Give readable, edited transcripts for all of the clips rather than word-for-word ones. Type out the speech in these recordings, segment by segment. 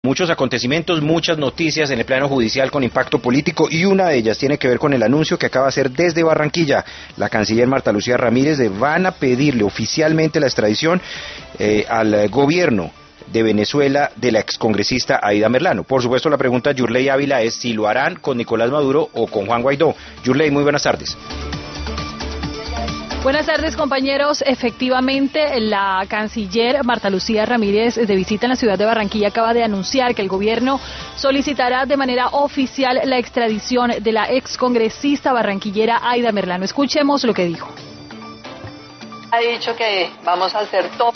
Muchos acontecimientos, muchas noticias en el plano judicial con impacto político, y una de ellas tiene que ver con el anuncio que acaba de hacer desde Barranquilla la canciller Marta Lucía Ramírez de van a pedirle oficialmente la extradición al gobierno de Venezuela de la excongresista Aida Merlano. Por supuesto, la pregunta de Yurley Ávila es si lo harán con Nicolás Maduro o con Juan Guaidó. Yurley, muy buenas tardes. Buenas tardes, compañeros. Efectivamente, la canciller Marta Lucía Ramírez, de visita en la ciudad de Barranquilla, acaba de anunciar que el gobierno solicitará de manera oficial la extradición de la excongresista barranquillera Aida Merlano. Escuchemos lo que dijo. Ha dicho que vamos a hacer todo.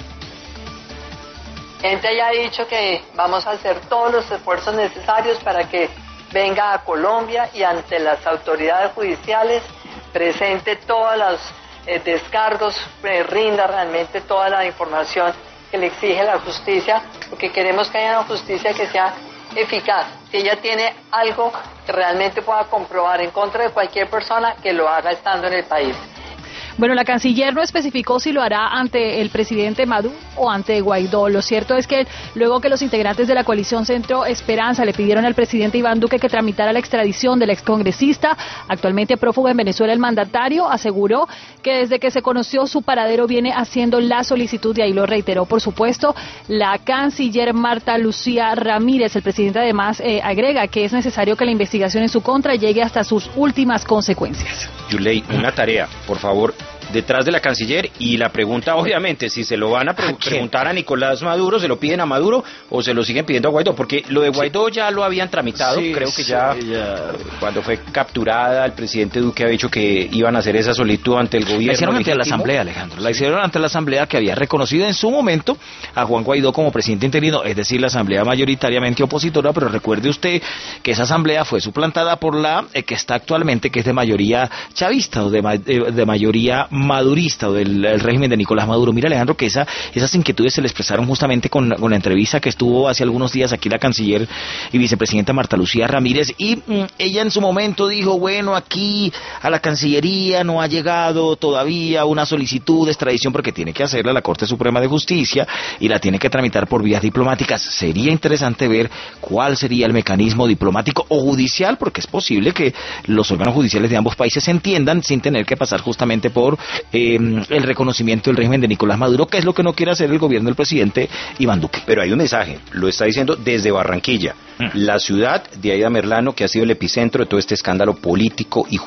Gente ya ha dicho que vamos a hacer todos los esfuerzos necesarios para que venga a Colombia y ante las autoridades judiciales presente todos los descargos, rinda realmente toda la información que le exige la justicia, porque queremos que haya una justicia que sea eficaz. Si ella tiene algo que realmente pueda comprobar en contra de cualquier persona, que lo haga estando en el país. Bueno, la canciller no especificó si lo hará ante el presidente Maduro o ante Guaidó. Lo cierto es que luego que los integrantes de la coalición Centro Esperanza le pidieron al presidente Iván Duque que tramitara la extradición del excongresista, actualmente prófugo en Venezuela, el mandatario aseguró que desde que se conoció su paradero viene haciendo la solicitud, y ahí lo reiteró, por supuesto, la canciller Marta Lucía Ramírez. El presidente además agrega que es necesario que la investigación en su contra llegue hasta sus últimas consecuencias. Yurley, una tarea, por favor, detrás de la canciller, y la pregunta obviamente, si se lo van a preguntar a Nicolás Maduro, ¿se lo piden a Maduro o se lo siguen pidiendo a Guaidó? Porque lo de Guaidó ya lo habían tramitado, creo que ya cuando fue capturada el presidente Duque había dicho que iban a hacer esa solicitud ante el gobierno. La hicieron ante la Asamblea, Alejandro, la hicieron ante la Asamblea, que había reconocido en su momento a Juan Guaidó como presidente interino, es decir, la Asamblea mayoritariamente opositora, pero recuerde usted que esa Asamblea fue suplantada por la que está actualmente, que es de mayoría chavista o de mayoría madurista o del régimen de Nicolás Maduro. Mira, Alejandro, que esas inquietudes se le expresaron justamente con la entrevista que estuvo hace algunos días aquí la canciller y vicepresidenta Marta Lucía Ramírez, y ella en su momento dijo, bueno, aquí a la Cancillería no ha llegado todavía una solicitud de extradición porque tiene que hacerla la Corte Suprema de Justicia y la tiene que tramitar por vías diplomáticas. Sería interesante ver cuál sería el mecanismo diplomático o judicial, porque es posible que los órganos judiciales de ambos países se entiendan sin tener que pasar justamente por el reconocimiento del régimen de Nicolás Maduro, que es lo que no quiere hacer el gobierno del presidente Iván Duque. Pero hay un mensaje, lo está diciendo desde Barranquilla, la ciudad de Aida Merlano, que ha sido el epicentro de todo este escándalo político y